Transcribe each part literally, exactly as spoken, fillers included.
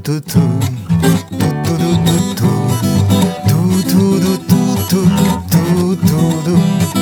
Ту-ту-ту-ту, ту-ту-ду-ту-ту, ту-ту-ду-ту-ту, ту-ту-ду.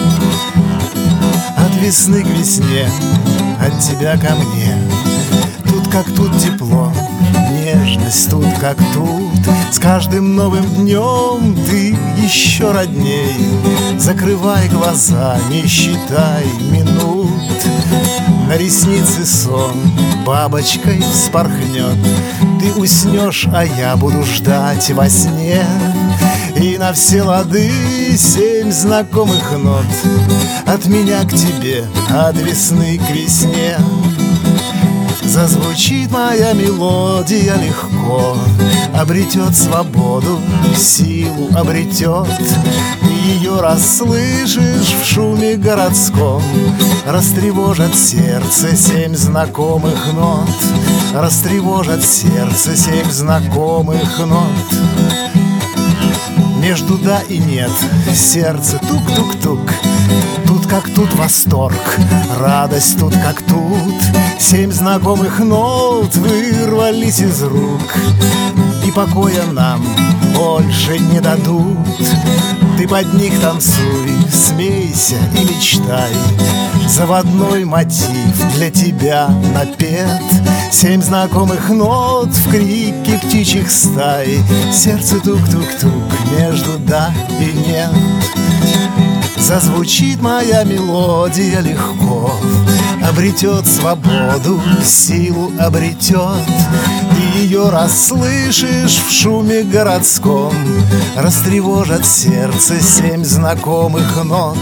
От весны к весне, от тебя ко мне. Тут как тут тепло, нежность тут как тут. С каждым новым днем ты еще родней. Закрывай глаза, не считай минут. На ресницы сон бабочкой вспорхнет. Ты уснешь, а я буду ждать во сне. И на все лады семь знакомых нот. От меня к тебе, от весны к весне. Зазвучит моя мелодия легко, обретет свободу, силу обретет. Ты ее расслышишь в шуме городском. Растревожат сердце семь знакомых нот. Растревожат сердце семь знакомых нот. Между да и нет, сердце тук-тук-тук. Тут как тут восторг, радость тут как тут. Семь знакомых нот вырвались из рук, и покоя нам больше не дадут. Ты под них танцуй, смейся и мечтай. Заводной мотив для тебя напет. Семь знакомых нот в крике птичьих стай. Сердце тук-тук-тук между да и нет. Зазвучит моя мелодия легко, обретет свободу, силу обретет. Ты ее расслышишь в шуме городском. Растревожат сердце семь знакомых нот.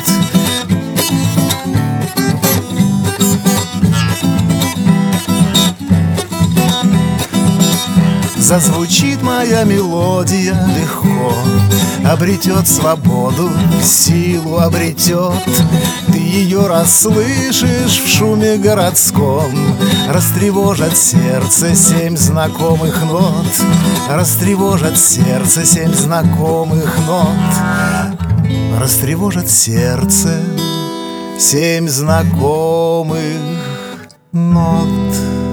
Зазвучит моя мелодия легко, обретет свободу, силу обретет. Ты ее расслышишь в шуме городском. Растревожат сердце семь знакомых нот. Растревожат сердце семь знакомых нот. Растревожат сердце семь знакомых нот.